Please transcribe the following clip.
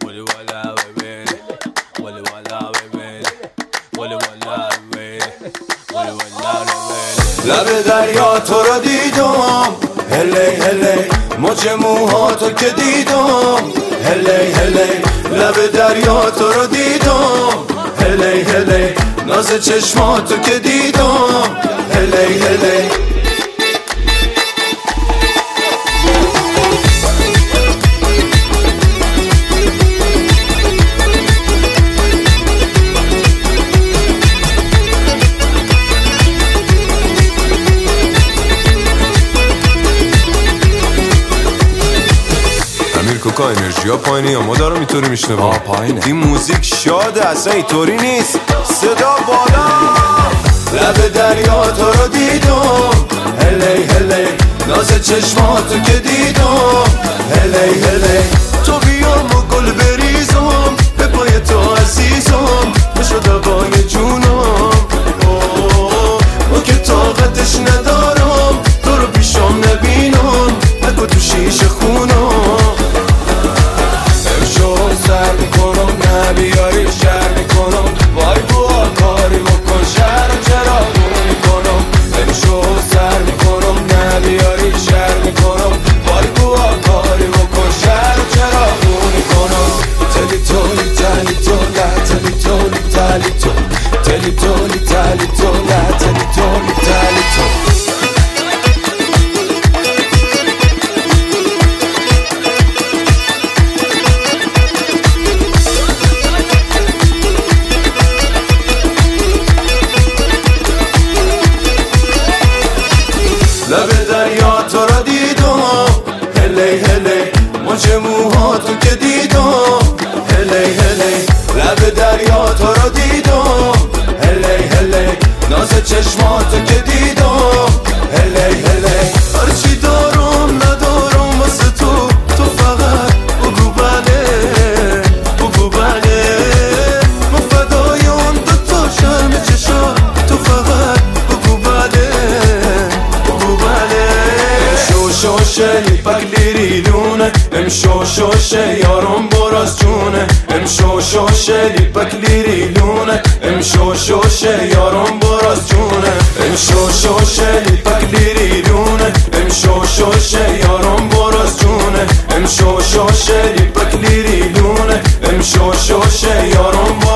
ولی والا ببین ولی والا ببین ولی والا ببین ولی والا ببین لب دریا تو رو دیدم هلی هلی مچ موهاتو که دیدم هلی هلی لب دریا تو رو دیدم هلی هلی ناز چشماتو که دیدم هلی هلی کوکا انرژی ها پایینه یا ما دارم اینطوری میشنویم؟ پایینه. این موزیک شاده اصلا اینطوری نیست. صدا بالا. لب دریا تو رو دیدم هلی هلی ناز چشماتو که دیدم هلی هلی تو بیام و گل بریزم به پای تو عزیزم بشو دوای جونم ما که طاقتش ندارم تو رو پیشم نبینم نگو تو شیشه خونم امشو سر میکنم نبیاری شر میکنم وای بوا کاری بکن شر چراغون میکنم امشو سر میکنم نبیاری شر میکنم وای بوا کاری بکن شر چراغون میکنم تلی تولی تلی تو نه تلی تولی تلی تو تلی تولی تلی تو نه تلی تولی تلی تو لب دریا تو رو دیدم هلی هلی مچ موهاتو که دیدم هلی هلی لب دریا تو رو دیدم هلی هلی ناز چشماتو که دیدم هلی هلی هرچی دارم ندارم واسه تو تو فقط بگو بله بگو بله ما فدای اون دوتا شرم چشا تو فقط بگو بله شوشه لیپک لیری لونه شوشه یارم براز جونه شوشه لیپک لیری لونه شوشه یارم براز جونه شوشه لیپک لیری لونه شوشه یارم براز جونه شوشه لیپک لیری لونه شوشه یارم